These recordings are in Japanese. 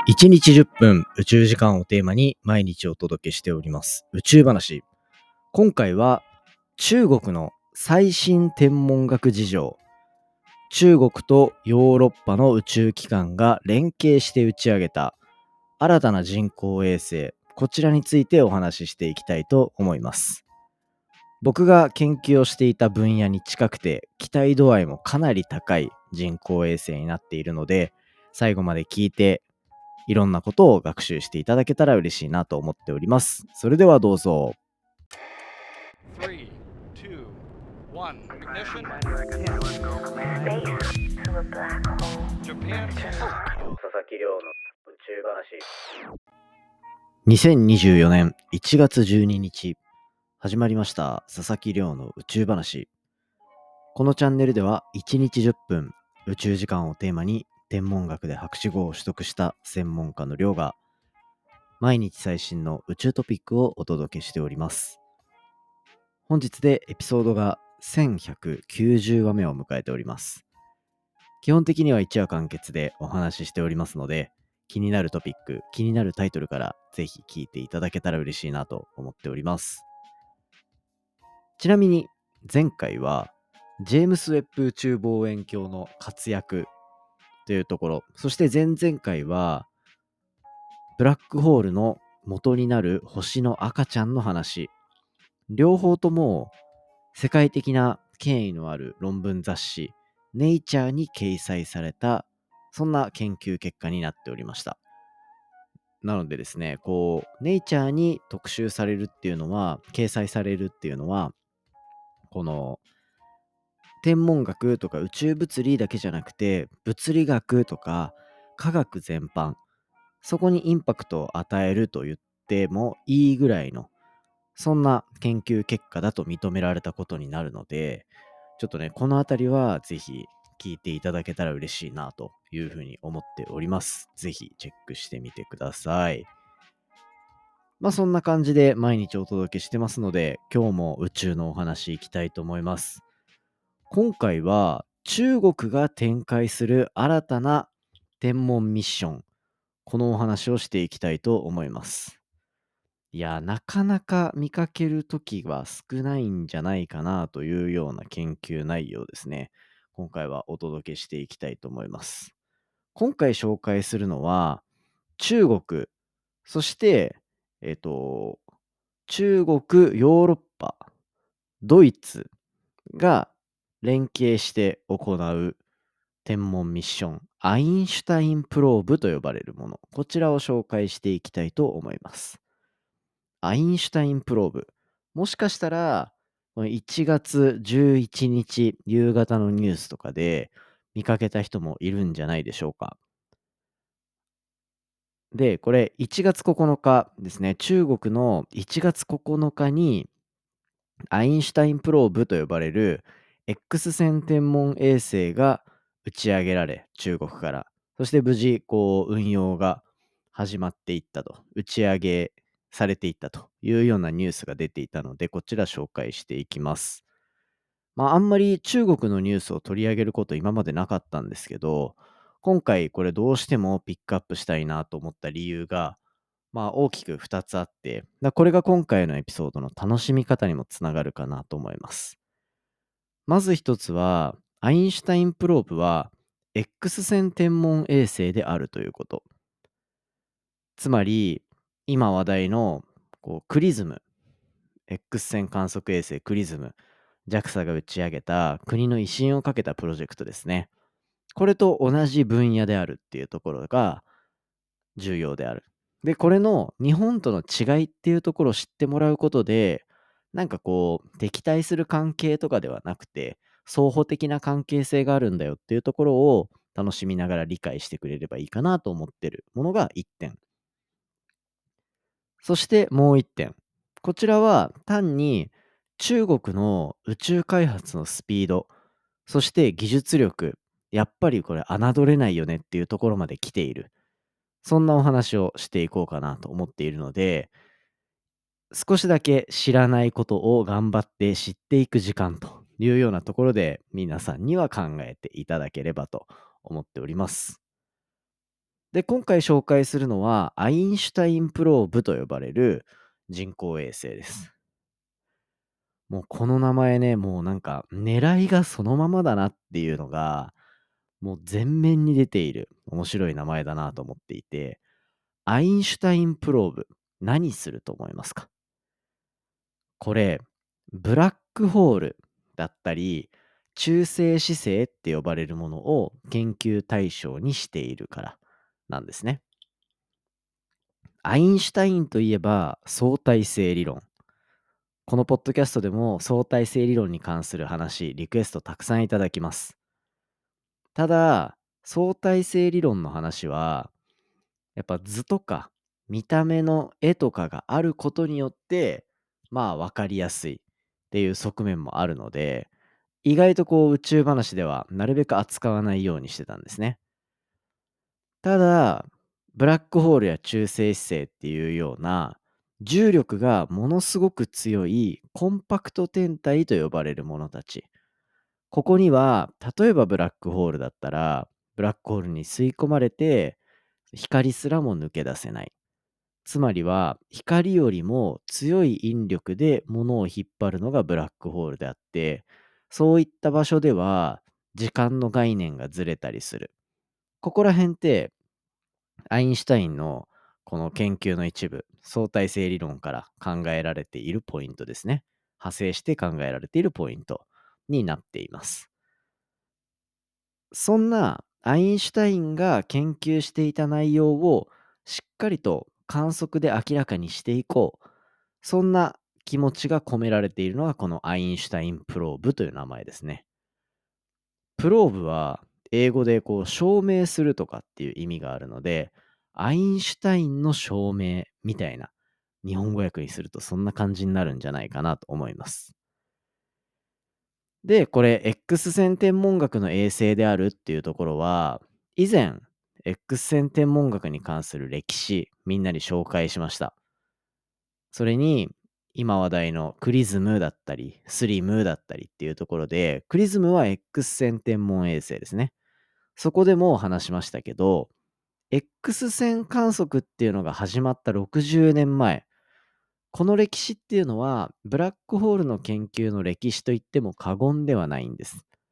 1日10分宇宙時間をテーマに毎日お届けしております宇宙話。今回は中国の最新天文学事情、中国とヨーロッパの宇宙機関が連携して打ち上げた新たな人工衛星、こちらについてお話ししていきたいと思います。僕が研究をしていた分野に近くて期待度合いもかなり高い人工衛星になっているので、最後まで聞いていろんなことを学習していただけたら嬉しいなと思っております。それではどうぞ。 3, 2, 1, ignition. Japan. 佐々木亮の宇宙話。2024年1月12日始まりました佐々木亮の宇宙話。このチャンネルでは1日10分宇宙時間をテーマに天文学で博士号を取得した専門家の亮が毎日最新の宇宙トピックをお届けしております。本日でエピソードが1190話目を迎えております。基本的には1話完結でお話ししておりますので、気になるトピック、気になるタイトルからぜひ聞いていただけたら嬉しいなと思っております。ちなみに前回はジェームス・ウェッブ宇宙望遠鏡の活躍というところ、そして前々回はブラックホールの元になる星の赤ちゃんの話、両方とも世界的な権威のある論文雑誌ネイチャーに掲載された、そんな研究結果になっておりました。なのでですね、ネイチャーに特集されるっていうのは、掲載されるっていうのは、この天文学とか宇宙物理だけじゃなくて、物理学とか科学全般、そこにインパクトを与えると言ってもいいぐらいの、そんな研究結果だと認められたことになるので、ちょっとね、このあたりはぜひ聞いていただけたら嬉しいなというふうに思っております。ぜひチェックしてみてください。そんな感じで毎日お届けしてますので、今日も宇宙のお話いきたいと思います。今回は中国が展開する新たな天文ミッション、このお話をしていきたいと思います。いや、なかなか見かけるときは少ないんじゃないかなというような研究内容ですね。今回はお届けしていきたいと思います。今回紹介するのは、中国、そして、中国、ヨーロッパ、ドイツが連携して行う天文ミッション、アインシュタインプローブと呼ばれるもの、こちらを紹介していきたいと思います。アインシュタインプローブ。もしかしたら、1月11日夕方のニュースとかで見かけた人もいるんじゃないでしょうか。で、これ1月9日ですね。中国の1月9日にアインシュタインプローブと呼ばれる X 線天文衛星が打ち上げられ、中国から。そして無事、運用が始まっていったと、打ち上げされていったというようなニュースが出ていたので、こちら紹介していきます。あんまり中国のニュースを取り上げること今までなかったんですけど、今回これどうしてもピックアップしたいなと思った理由が、大きく2つあって、これが今回のエピソードの楽しみ方にもつながるかなと思います。まず一つは、アインシュタインプローブは X 線天文衛星であるということ。つまり、今話題のクリズム、X 線観測衛星クリズム、JAXA が打ち上げた国の威信をかけたプロジェクトですね。これと同じ分野であるっていうところが重要である。で、これの日本との違いっていうところを知ってもらうことで、敵対する関係とかではなくて、双方的な関係性があるんだよっていうところを楽しみながら理解してくれればいいかなと思ってるものが1点。そしてもう1点。こちらは単に中国の宇宙開発のスピード、そして技術力、やっぱりこれ侮れないよねっていうところまで来ている。そんなお話をしていこうかなと思っているので、少しだけ知らないことを頑張って知っていく時間というようなところで皆さんには考えていただければと思っております。 で、今回紹介するのは、アインシュタインプローブと呼ばれる人工衛星です。もうこの名前ね、もうなんか狙いがそのままだなっていうのが、もう前面に出ている面白い名前だなと思っていて、アインシュタインプローブ、何すると思いますか？これ、ブラックホールだったり、中性子星って呼ばれるものを研究対象にしているからなんですね。アインシュタインといえば相対性理論。このポッドキャストでも相対性理論に関する話、リクエストたくさんいただきます。ただ、相対性理論の話は、やっぱ図とか見た目の絵とかがあることによって、まあ分かりやすいっていう側面もあるので、意外とこう宇宙話ではなるべく扱わないようにしてたんですね。ただ、ブラックホールや中性子星っていうような重力がものすごく強いコンパクト天体と呼ばれるものたち。ここには、例えばブラックホールだったら、ブラックホールに吸い込まれて光すらも抜け出せない。つまりは、光よりも強い引力で物を引っ張るのがブラックホールであって、そういった場所では時間の概念がずれたりする。ここら辺ってアインシュタインのこの研究の一部、相対性理論から考えられているポイントですね。派生して考えられているポイントになっています。そんなアインシュタインが研究していた内容をしっかりと観測で明らかにしていこう。そんな気持ちが込められているのがこのアインシュタインプローブという名前ですね。プローブは英語でこう証明するとかっていう意味があるので、アインシュタインの証明みたいな日本語訳にするとそんな感じになるんじゃないかなと思います。で、これ X 線天文学の衛星であるっていうところは、以前 X 線天文学に関する歴史、みんなに紹介しました。それに、今話題のクリズムだったり、スリムだったりっていうところで、クリズムは X 線天文衛星ですね。そこでも話しましたけど、X 線観測っていうのが始まった60年前、この歴史っていうのは、ブラックホールの研究の歴史と言っても過言ではないんです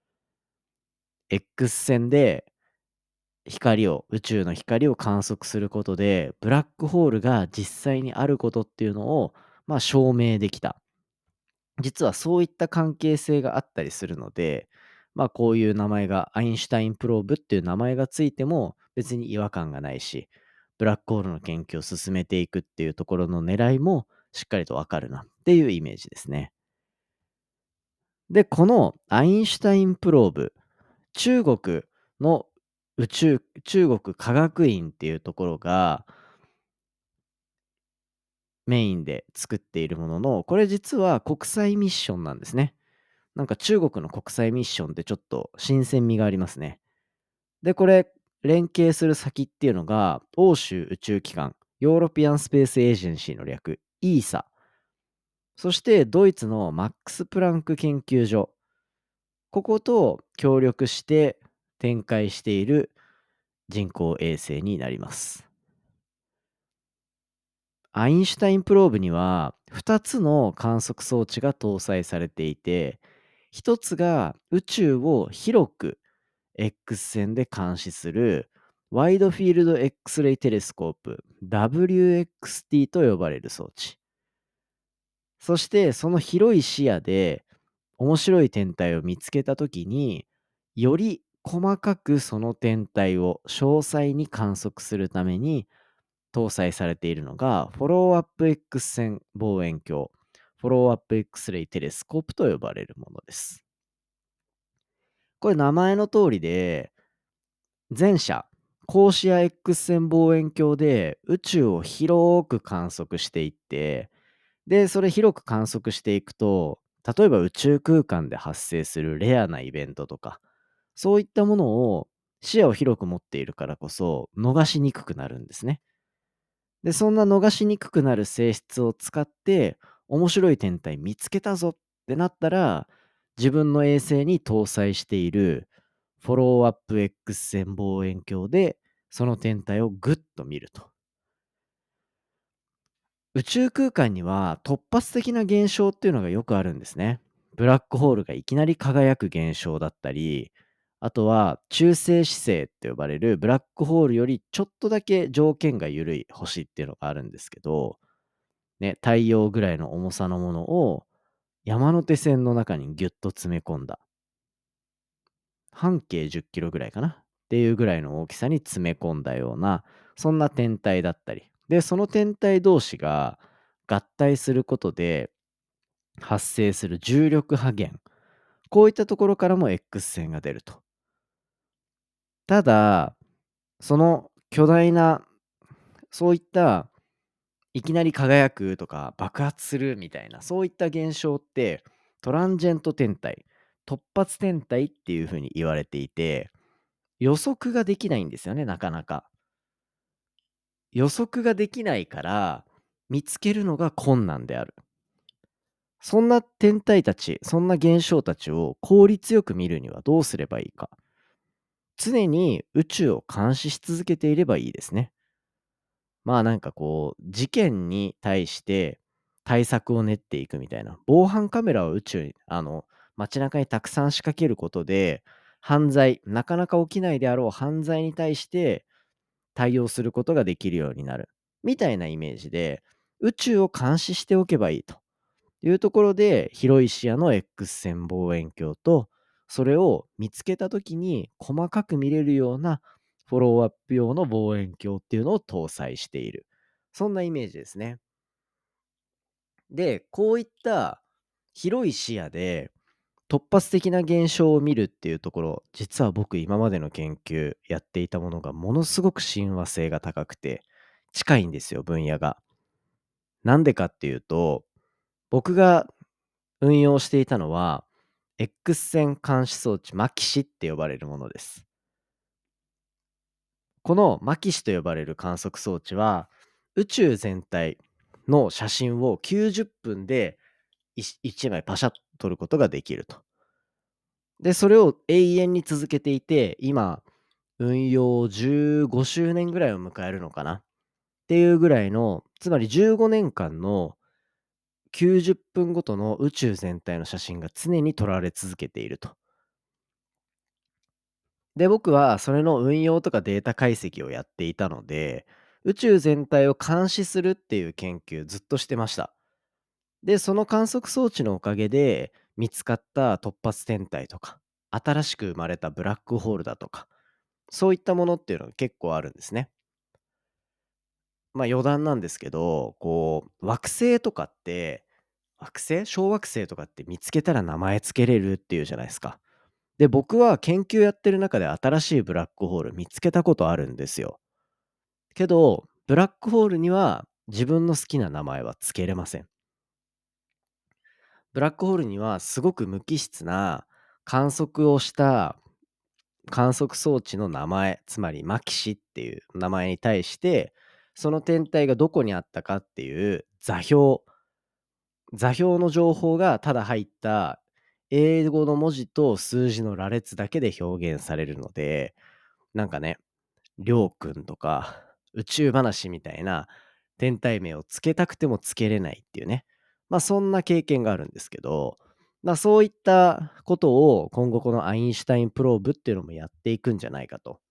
。X 線で宇宙の光を観測することで、ブラックホールが実際にあることっていうのを、まあ、証明できた。実はそういった関係性があったりするので、まあこういう名前が、アインシュタインプローブっていう名前がついても別に違和感がないし、ブラックホールの研究を進めていくっていうところの狙いもしっかりとわかるなっていうイメージですね。で、このアインシュタインプローブ、中国の中国科学院っていうところがメインで作っているものの、これ実は国際ミッションなんですね。なんか中国の国際ミッションってちょっと新鮮味がありますね。で、これ、連携する先っていうのが、欧州宇宙機関、ヨーロピアンスペースエージェンシーの略、ESA、そしてドイツのマックス・プランク研究所、ここと協力して展開している人工衛星になります。アインシュタインプローブには2つの観測装置が搭載されていて、1つが宇宙を広く X 線で監視するワイドフィールド X レイテレスコープ WXT と呼ばれる装置。そしてその広い視野で面白い天体を見つけたときに、より細かくその天体を詳細に観測するために搭載されているのが、フォローアップ X 線望遠鏡、フォローアップ X レイテレスコープと呼ばれるものです。これ名前の通りで、前者、光視や X 線望遠鏡で宇宙を広く観測していって、で、それ広く観測していくと、例えば宇宙空間で発生するレアなイベントとか、そういったものを視野を広く持っているからこそ逃しにくくなるんですね。で、そんな逃しにくくなる性質を使って、面白い天体見つけたぞってなったら、自分の衛星に搭載しているフォローアップ X 線望遠鏡でその天体をぐっと見ると。宇宙空間には突発的な現象っていうのがよくあるんですね。ブラックホールがいきなり輝く現象だったり、あとは中性子星って呼ばれるブラックホールよりちょっとだけ条件が緩い星っていうのがあるんですけど、ね、太陽ぐらいの重さのものを山手線の中にギュッと詰め込んだ。半径10キロぐらいかなっていうぐらいの大きさに詰め込んだような、そんな天体だったり。で、その天体同士が合体することで発生する重力波源。こういったところからも X 線が出ると。ただ、その巨大な、そういったいきなり輝くとか爆発するみたいな、そういった現象ってトランジェント天体、突発天体っていうふうに言われていて、予測ができないんですよね、なかなか。予測ができないから、見つけるのが困難である。そんな天体たち、そんな現象たちを効率よく見るにはどうすればいいか。常に宇宙を監視し続けていればいいですね。まあなんかこう、事件に対して対策を練っていくみたいな。防犯カメラを宇宙に、街中にたくさん仕掛けることで、犯罪、なかなか起きないであろう犯罪に対して対応することができるようになる。みたいなイメージで、宇宙を監視しておけばいいというところで、広い視野の X 線望遠鏡と、それを見つけたときに細かく見れるようなフォローアップ用の望遠鏡っていうのを搭載している。そんなイメージですね。で、こういった広い視野で突発的な現象を見るっていうところ、実は僕今までの研究やっていたものがものすごく親和性が高くて近いんですよ、分野が。なんでかっていうと、僕が運用していたのは、X 線監視装置マキシって呼ばれるものです。このマキシと呼ばれる観測装置は、宇宙全体の写真を90分で1枚パシャッと撮ることができると。で、それを永遠に続けていて、今、運用15周年ぐらいを迎えるのかなっていうぐらいの、つまり15年間の90分ごとの宇宙全体の写真が常に撮られ続けていると。で、僕はそれの運用とかデータ解析をやっていたので、宇宙全体を監視するっていう研究ずっとしてました。で、その観測装置のおかげで見つかった突発天体とか、新しく生まれたブラックホールだとか、そういったものっていうのが結構あるんですね。まあ余談なんですけど、こう、惑星とかって、惑星小惑星とかって見つけたら名前つけれるっていうじゃないですか。で、僕は研究やってる中で新しいブラックホール見つけたことあるんですよ。けど、ブラックホールには自分の好きな名前はつけれません。ブラックホールにはすごく無機質な観測をした観測装置の名前、つまりマキシっていう名前に対して、その天体がどこにあったかっていう座標の情報がただ入った英語の文字と数字の羅列だけで表現されるので、なんかね、りょうくんとか宇宙話みたいな天体名をつけたくてもつけれないっていうね。まあそんな経験があるんですけど、まあそういったことを今後このアインシュタインプローブっていうのもやっていくんじゃないかと。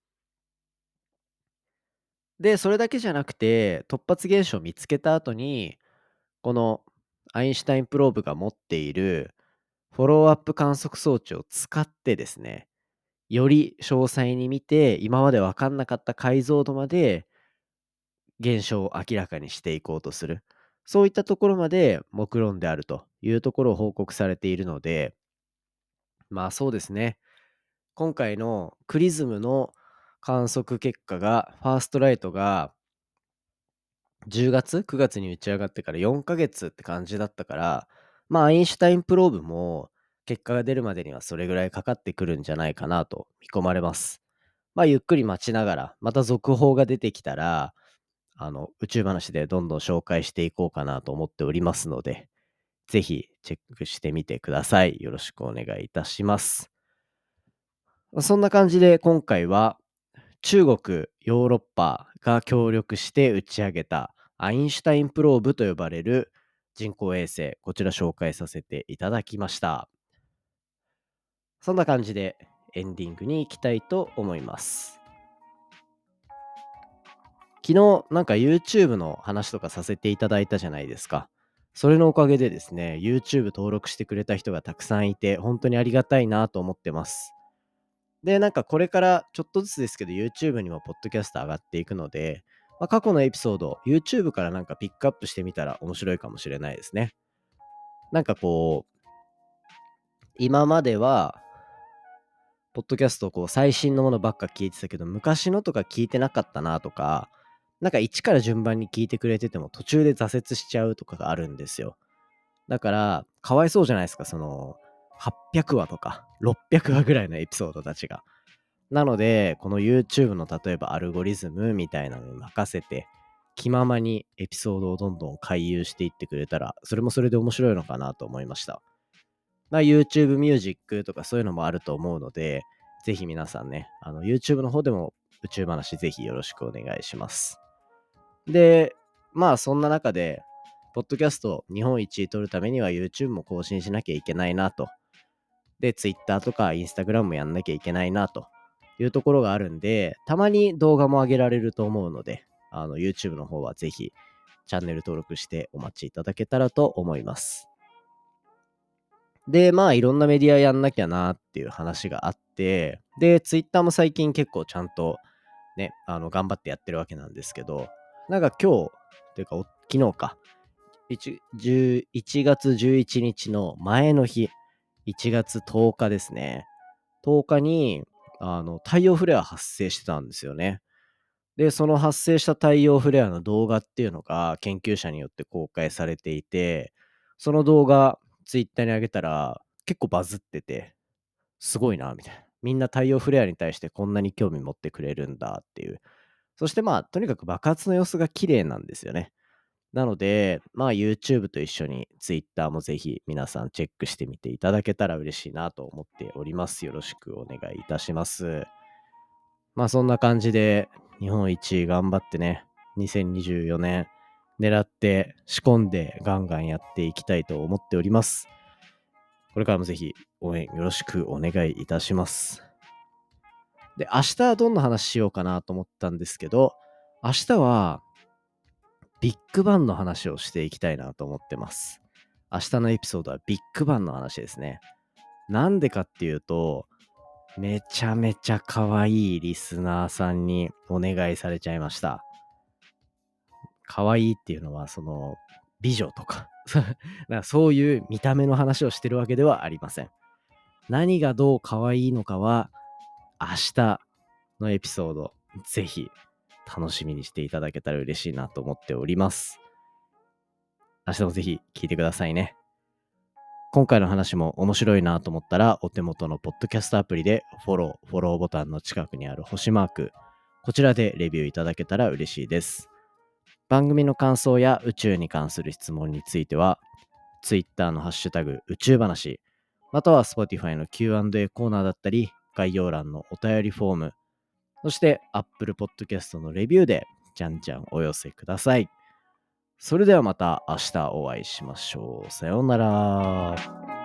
で、それだけじゃなくて、突発現象を見つけた後に、このアインシュタインプローブが持っているフォローアップ観測装置を使ってですね、より詳細に見て、今まで分かんなかった解像度まで現象を明らかにしていこうとする。そういったところまで目論んであるというところを報告されているので、まあそうですね。今回のクリズムの観測結果が、ファーストライトが10月 ?9 月に打ち上がってから4ヶ月って感じだったから、まあアインシュタインプローブも結果が出るまでにはそれぐらいかかってくるんじゃないかなと見込まれます。まあゆっくり待ちながら、また続報が出てきたら、宇宙話でどんどん紹介していこうかなと思っておりますので、ぜひチェックしてみてください。よろしくお願いいたします。そんな感じで今回は中国、ヨーロッパが協力して打ち上げたアインシュタインプローブと呼ばれる人工衛星、こちら紹介させていただきました。そんな感じでエンディングに行きたいと思います。昨日なんか YouTube の話とかさせていただいたじゃないですか。それのおかげでですね、YouTube 登録してくれた人がたくさんいて、本当にありがたいなと思ってます。で、なんかこれからちょっとずつですけど YouTube にもポッドキャスト上がっていくので、過去のエピソード、YouTube からなんかピックアップしてみたら面白いかもしれないですね。なんかこう、今までは、ポッドキャスト最新のものばっか聞いてたけど、昔のとか聞いてなかったなとか、なんか一から順番に聞いてくれてても途中で挫折しちゃうとかがあるんですよ。だから、かわいそうじゃないですか、800話とか、600話ぐらいのエピソードたちが。なので、この YouTube の例えばアルゴリズムみたいなのに任せて、気ままにエピソードをどんどん回遊していってくれたら、それもそれで面白いのかなと思いました。YouTube ミュージックとかそういうのもあると思うので、ぜひ皆さんね、YouTube の方でも宇宙話ぜひよろしくお願いします。で、そんな中で、ポッドキャスト日本一位取るためには YouTube も更新しなきゃいけないなと。で、Twitter とか Instagram もやんなきゃいけないなというところがあるんで、たまに動画も上げられると思うので、YouTube の方はぜひチャンネル登録してお待ちいただけたらと思います。で、いろんなメディアやんなきゃなっていう話があって、で、Twitter も最近結構ちゃんとね、頑張ってやってるわけなんですけど、なんか今日、というか昨日か、1月11日の前の日、1月10日ですね。10日に、太陽フレア発生してたんですよね。で、その発生した太陽フレアの動画っていうのが研究者によって公開されていて、その動画、ツイッターに上げたら結構バズってて、すごいな、みたいな。みんな太陽フレアに対してこんなに興味持ってくれるんだっていう。そしてとにかく爆発の様子が綺麗なんですよね。なので、YouTube と一緒に Twitter もぜひ皆さんチェックしてみていただけたら嬉しいなと思っております。よろしくお願いいたします。そんな感じで日本一頑張ってね、2024年狙って仕込んでガンガンやっていきたいと思っております。これからもぜひ応援よろしくお願いいたします。で、明日はどんな話しようかなと思ったんですけど、明日はビッグバンの話をしていきたいなと思ってます。明日のエピソードはビッグバンの話ですね。なんでかっていうと、めちゃめちゃ可愛いリスナーさんにお願いされちゃいました。可愛いっていうのは美女とかなんかそういう見た目の話をしてるわけではありません。何がどう可愛いのかは明日のエピソードぜひ楽しみにしていただけたら嬉しいなと思っております。明日もぜひ聞いてくださいね。今回の話も面白いなと思ったら、お手元のポッドキャストアプリでフォローボタンの近くにある星マーク、こちらでレビューいただけたら嬉しいです。番組の感想や宇宙に関する質問については、Twitter のハッシュタグ宇宙話、または Spotify の Q&A コーナーだったり、概要欄のお便りフォーム、そして Apple Podcast のレビューでじゃんじゃんお寄せください。それではまた明日お会いしましょう。さようなら。